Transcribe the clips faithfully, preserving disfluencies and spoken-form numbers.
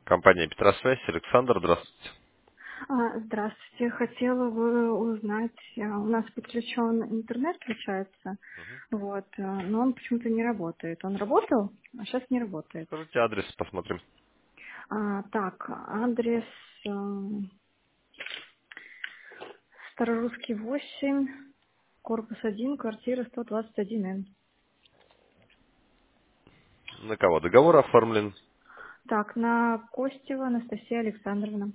Компания Петросвязь, Александр, здравствуйте. А, Здравствуйте. Хотела бы узнать, а, у нас подключен интернет, включается, вот, а, но он почему-то не работает. Он работал, а сейчас не работает. Скажите адрес, посмотрим. А, так, адрес м, Старорусский восемь, корпус один, квартира сто двадцать один н. На кого договор оформлен? Так, на Костева Анастасия Александровна.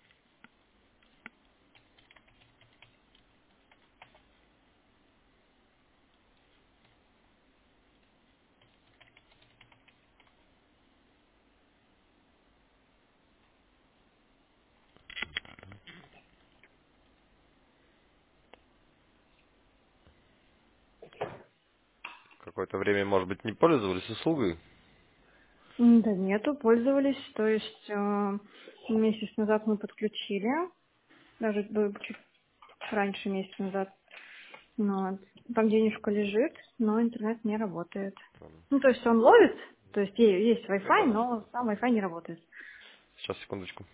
Какое-то время, может быть, не пользовались услугой? М, Да нету, пользовались, то есть э, месяц назад мы подключили, даже было чуть раньше месяца назад. Ну, вот. Там денежка лежит, но интернет не работает. Ну, то есть он ловит, то есть е- есть Ну Wi-Fi, да. но сам Wi-Fi не работает. Сейчас, секундочку.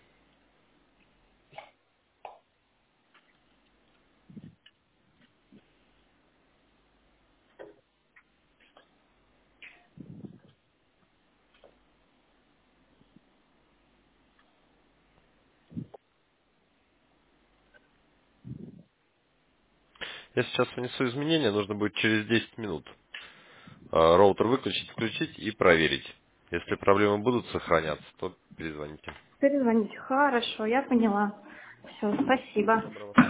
Я сейчас внесу изменения, нужно будет через десять минут а, роутер выключить, включить и проверить. Если проблемы будут сохраняться, то перезвоните. Перезвоните. Хорошо, я поняла. Все, Всего спасибо. доброго.